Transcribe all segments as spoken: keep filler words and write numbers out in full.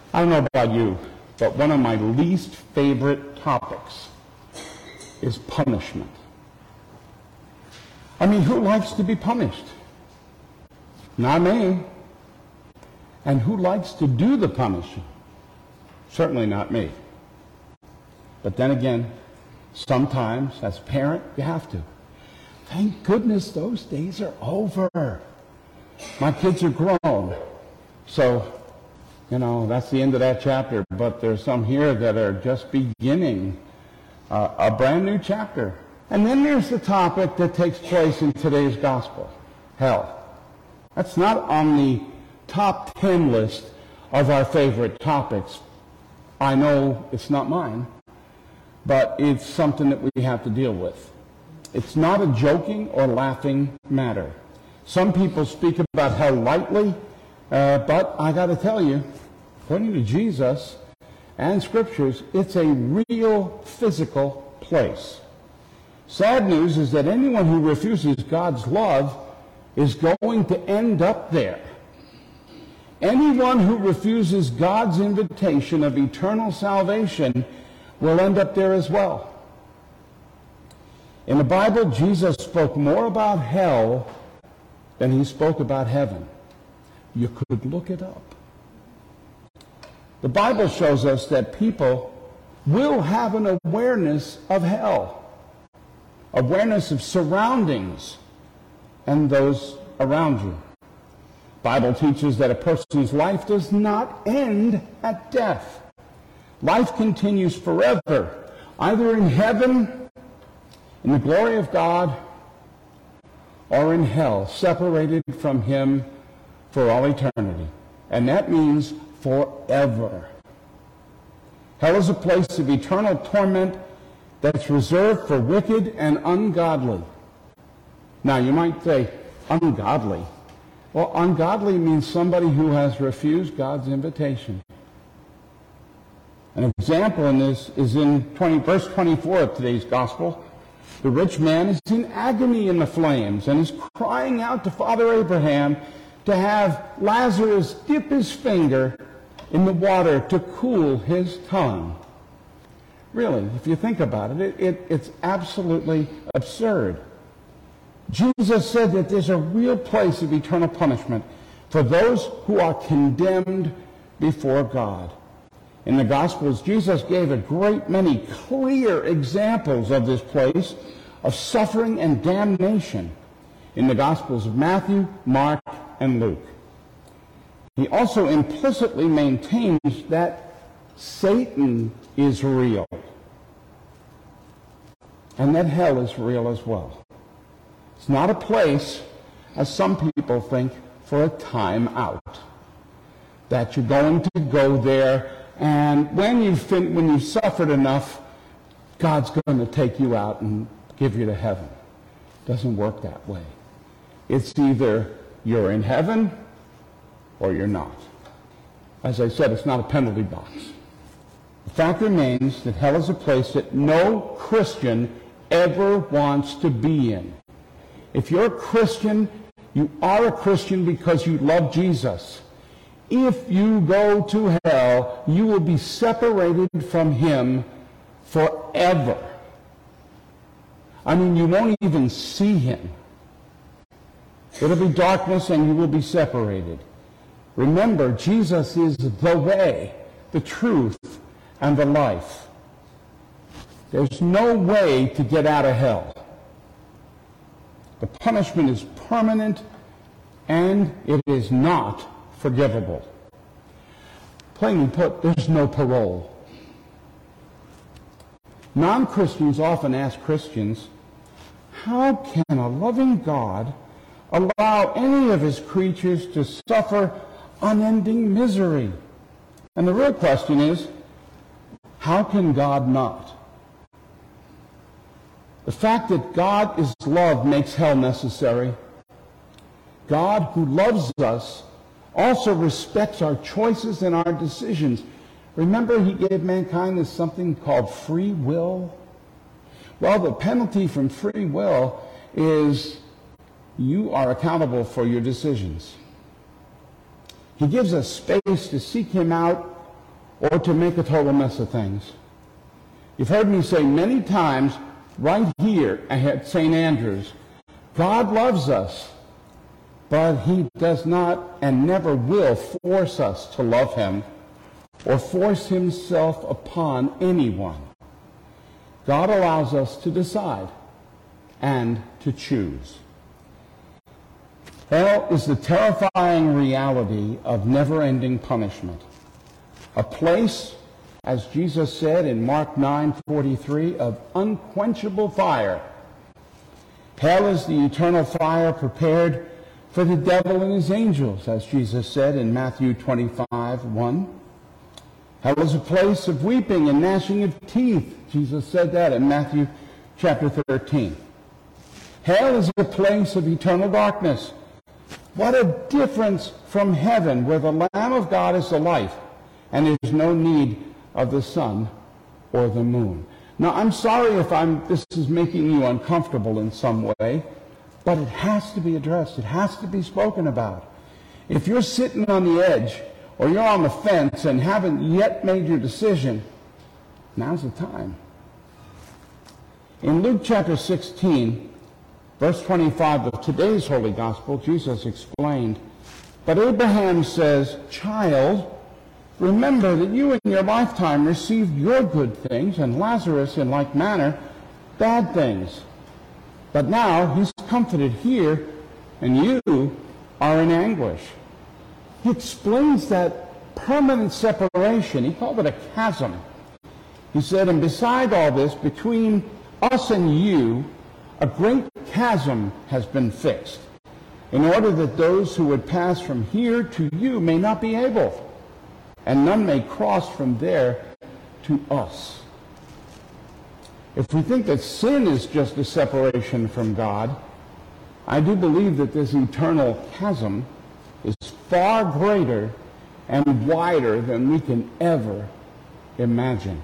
I don't know about you, but one of my least favorite topics is punishment. I mean, who likes to be punished? Not me. And who likes to do the punishing? Certainly not me. But then again, sometimes as a parent, you have to. Thank goodness those days are over. My kids are grown. So, you know, that's the end of that chapter. But there's some here that are just beginning uh, a brand new chapter. And then there's the topic that takes place in today's gospel, hell. That's not on the top ten list of our favorite topics. I know it's not mine, but it's something that we have to deal with. It's not a joking or laughing matter. Some people speak about hell lightly, uh, but I got to tell you, according to Jesus and Scriptures, it's a real physical place. Sad news is that anyone who refuses God's love is going to end up there. Anyone who refuses God's invitation of eternal salvation will end up there as well. In the Bible, Jesus spoke more about hell than he spoke about heaven. You could look it up. The Bible shows us that people will have an awareness of hell, awareness of surroundings and those around you. The Bible teaches that a person's life does not end at death. Life continues forever, either in heaven, in the glory of God, or in hell, separated from him for all eternity. And that means forever. Hell is a place of eternal torment that's reserved for wicked and ungodly. Now, you might say, ungodly. Well, ungodly means somebody who has refused God's invitation. An example in this is in twenty, verse twenty-four of today's gospel. The rich man is in agony in the flames and is crying out to Father Abraham to have Lazarus dip his finger in the water to cool his tongue. Really, if you think about it, it, it it's absolutely absurd. Jesus said that there's a real place of eternal punishment for those who are condemned before God. In the Gospels, Jesus gave a great many clear examples of this place of suffering and damnation in the Gospels of Matthew, Mark, and Luke. He also implicitly maintains that Satan is real and that hell is real as well. It's not a place, as some people think, for a time out. That you're going to go there, and when you've, fin- when you've suffered enough, God's going to take you out and give you to heaven. It doesn't work that way. It's either you're in heaven or you're not. As I said, it's not a penalty box. The fact remains that hell is a place that no Christian ever wants to be in. If you're a Christian, you are a Christian because you love Jesus. If you go to hell, you will be separated from him forever. I mean, you won't even see him. It'll be darkness and you will be separated. Remember, Jesus is the way, the truth, and the life. There's no way to get out of hell. The punishment is permanent and it is not forgivable. Plainly put, there's no parole. Non-Christians often ask Christians, how can a loving God allow any of his creatures to suffer unending misery? And the real question is, how can God not? The fact that God is love makes hell necessary. God, who loves us, also respects our choices and our decisions. Remember, he gave mankind this something called free will? Well, the penalty from free will is you are accountable for your decisions. He gives us space to seek him out or to make a total mess of things. You've heard me say many times right here at Saint Andrews, God loves us, but he does not and never will force us to love him or force himself upon anyone. God allows us to decide and to choose. Hell is the terrifying reality of never-ending punishment. A place, as Jesus said in Mark nine forty-three, of unquenchable fire. Hell is the eternal fire prepared for the devil and his angels, as Jesus said in Matthew twenty-five one. Hell is a place of weeping and gnashing of teeth. Jesus said that in Matthew chapter thirteen. Hell is a place of eternal darkness. What a difference from heaven, where the Lamb of God is the light, and there's no need of the sun or the moon. Now, I'm sorry if I'm, this is making you uncomfortable in some way, but it has to be addressed. It has to be spoken about. If you're sitting on the edge or you're on the fence and haven't yet made your decision, now's the time. In Luke chapter sixteen, verse twenty-five of today's Holy Gospel, Jesus explained, "But Abraham says, 'Child, remember that you in your lifetime received your good things, and Lazarus in like manner bad things. But now he's comforted here, and you are in anguish.'" He explains that permanent separation. He called it a chasm. He said, "And beside all this, between us and you, a great chasm has been fixed, in order that those who would pass from here to you may not be able, and none may cross from there to us." If we think that sin is just a separation from God, I do believe that this eternal chasm is far greater and wider than we can ever imagine.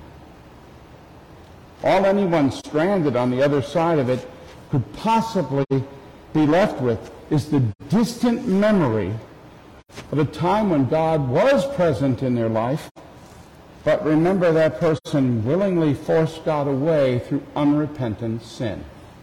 All anyone stranded on the other side of it could possibly be left with is the distant memory of a time when God was present in their life, but remember, that person willingly forced God away through unrepentant sin.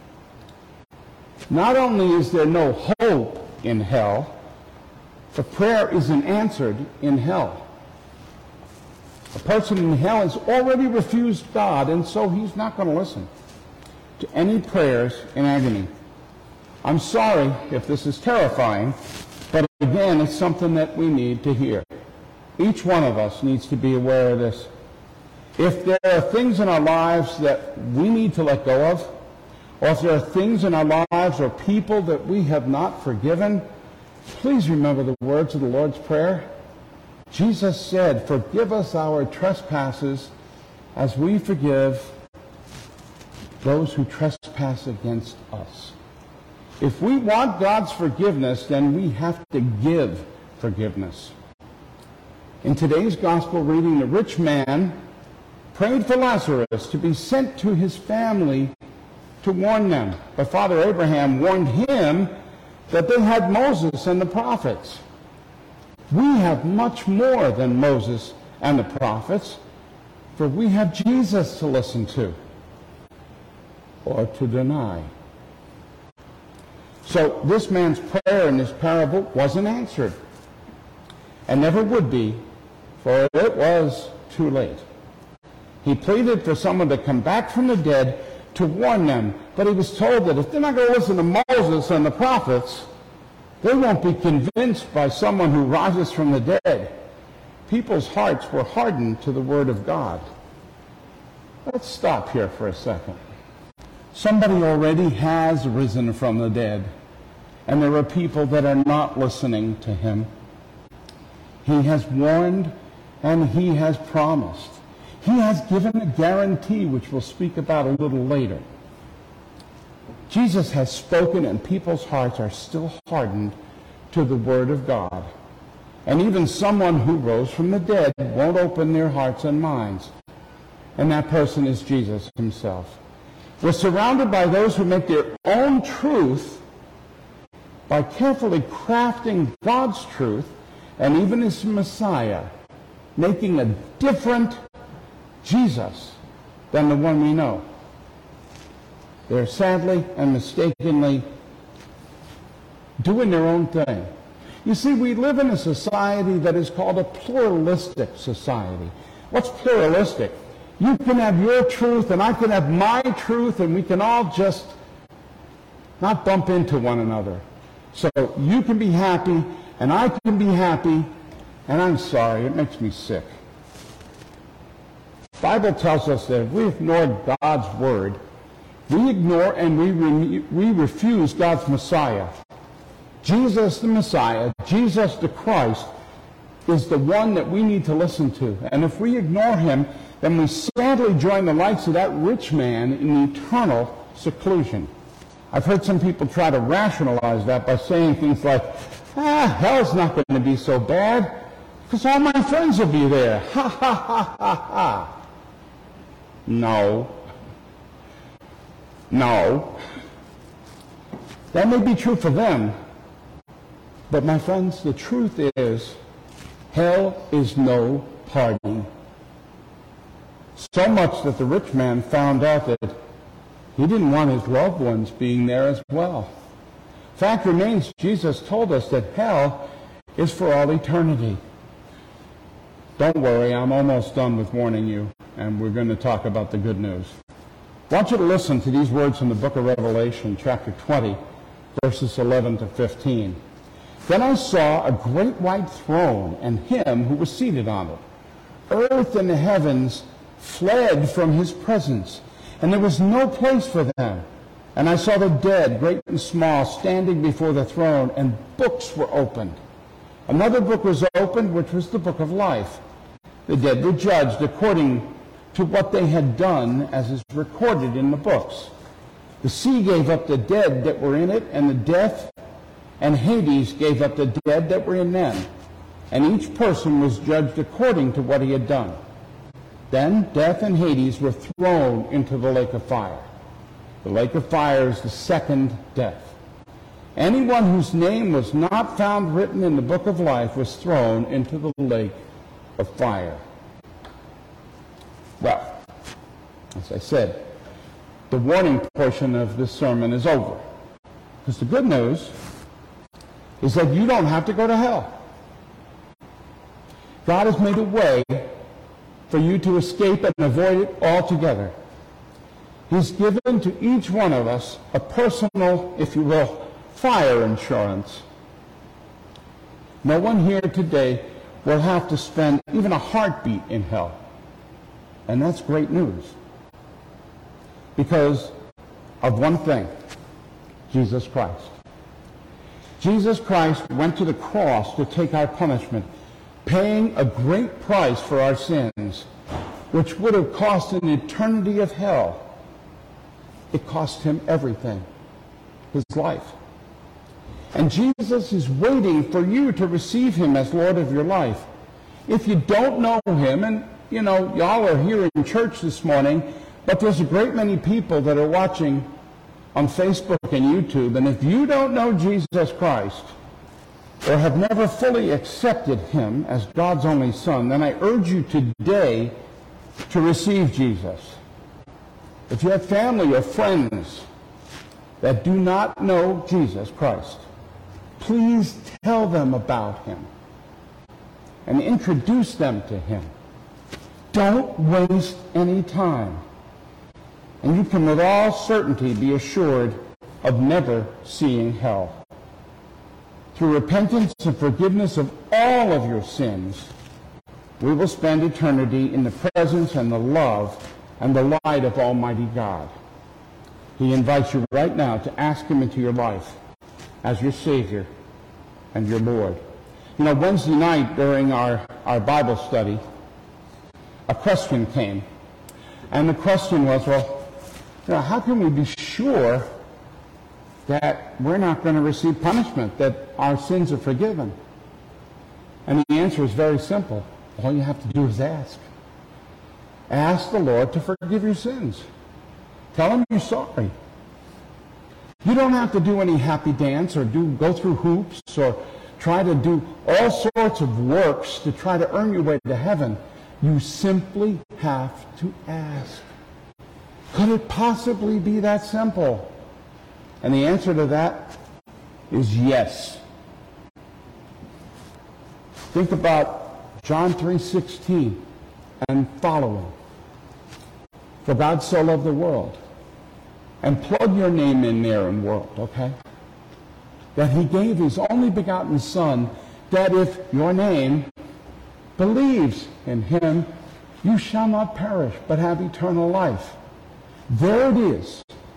Not only is there no hope in hell, the prayer isn't answered in hell. A person in hell has already refused God, and so he's not going to listen to any prayers in agony. I'm sorry if this is terrifying, but again, it's something that we need to hear. Each one of us needs to be aware of this. If there are things in our lives that we need to let go of, or if there are things in our lives or people that we have not forgiven, please remember the words of the Lord's Prayer. Jesus said, "Forgive us our trespasses as we forgive those who trespass against us." If we want God's forgiveness, then we have to give forgiveness. In today's gospel reading, the rich man prayed for Lazarus to be sent to his family to warn them. But Father Abraham warned him that they had Moses and the prophets. We have much more than Moses and the prophets, for we have Jesus to listen to or to deny. So this man's prayer in this parable wasn't answered, and never would be, for it was too late. He pleaded for someone to come back from the dead to warn them, but he was told that if they're not going to listen to Moses and the prophets, they won't be convinced by someone who rises from the dead. People's hearts were hardened to the word of God. Let's stop here for a second. Somebody already has risen from the dead, and there are people that are not listening to him. He has warned, and he has promised. He has given a guarantee, which we'll speak about a little later. Jesus has spoken, and people's hearts are still hardened to the word of God. And even someone who rose from the dead won't open their hearts and minds. And that person is Jesus himself. We're surrounded by those who make their own truth by carefully crafting God's truth and even his Messiah making a different Jesus than the one we know. They're sadly and mistakenly doing their own thing. You see, we live in a society that is called a pluralistic society. What's pluralistic? You can have your truth and I can have my truth, and we can all just not bump into one another. So you can be happy and I can be happy, and I'm sorry, it makes me sick. The Bible tells us that if we ignore God's word, we ignore and we, re we refuse God's Messiah. Jesus the Messiah, Jesus the Christ, is the one that we need to listen to. And if we ignore him, then we sadly join the likes of that rich man in eternal seclusion. I've heard some people try to rationalize that by saying things like, ah, hell's not going to be so bad, because all my friends will be there. Ha, ha, ha, ha, ha. No. No. That may be true for them, but my friends, the truth is, hell is no party. So much that the rich man found out that he didn't want his loved ones being there as well. Fact remains, Jesus told us that hell is for all eternity. Don't worry, I'm almost done with warning you, and we're going to talk about the good news. I want you to listen to these words from the book of Revelation, chapter twenty, verses eleven to fifteen. Then I saw a great white throne, and him who was seated on it. Earth and the heavens fled from his presence, and there was no place for them. And I saw the dead, great and small, standing before the throne, and books were opened. Another book was opened, which was the book of life. The dead were judged according to what they had done, as is recorded in the books. The sea gave up the dead that were in it, and the death and Hades gave up the dead that were in them. And each person was judged according to what he had done. Then death and Hades were thrown into the lake of fire. The lake of fire is the second death. Anyone whose name was not found written in the book of life was thrown into the lake of fire. Well, as I said, the warning portion of this sermon is over. Because the good news is that you don't have to go to hell. God has made a way for you to escape and avoid it altogether. He's given to each one of us a personal, if you will, fire insurance. No one here today will have to spend even a heartbeat in hell. And that's great news. Because of one thing, Jesus Christ. Jesus Christ went to the cross to take our punishment, paying a great price for our sins, which would have cost an eternity of hell. It cost him everything, his life. And Jesus is waiting for you to receive him as Lord of your life. If you don't know him, and you know, y'all are here in church this morning, but there's a great many people that are watching on Facebook and YouTube, and if you don't know Jesus Christ, or have never fully accepted him as God's only Son, then I urge you today to receive Jesus. If you have family or friends that do not know Jesus Christ, please tell them about him and introduce them to him. Don't waste any time. And you can with all certainty be assured of never seeing hell. Through repentance and forgiveness of all of your sins, we will spend eternity in the presence and the love and the light of Almighty God. He invites you right now to ask him into your life as your Savior and your Lord. You know, Wednesday night during our, our Bible study, a question came. And the question was, well, you know, how can we be sure that we're not going to receive punishment, that our sins are forgiven? And the answer is very simple. All you have to do is ask. Ask the Lord to forgive your sins. Tell him you're sorry. You don't have to do any happy dance or do go through hoops or try to do all sorts of works to try to earn your way to heaven. You simply have to ask. Could it possibly be that simple? And the answer to that is yes. Think about John three sixteen and following. For God so loved the world. And plug your name in there in world, okay? That he gave his only begotten Son, that if your name believes in him, you shall not perish, but have eternal life. There it is.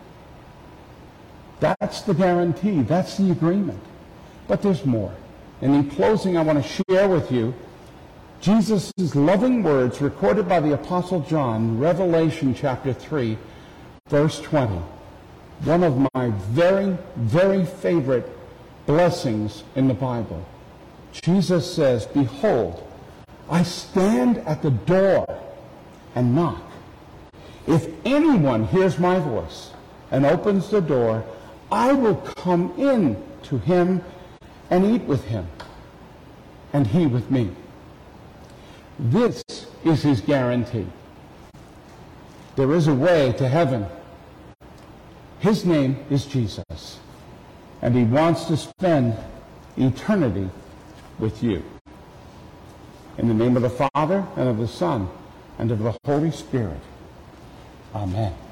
That's the guarantee. That's the agreement. But there's more. And in closing, I want to share with you Jesus' loving words recorded by the Apostle John, Revelation chapter three, verse twenty. One of my very, very favorite blessings in the Bible. Jesus says, behold, I stand at the door and knock. If anyone hears my voice and opens the door, I will come in to him and eat with him, and he with me. This is his guarantee. There is a way to heaven. His name is Jesus, and he wants to spend eternity with you. In the name of the Father, and of the Son, and of the Holy Spirit. Amen.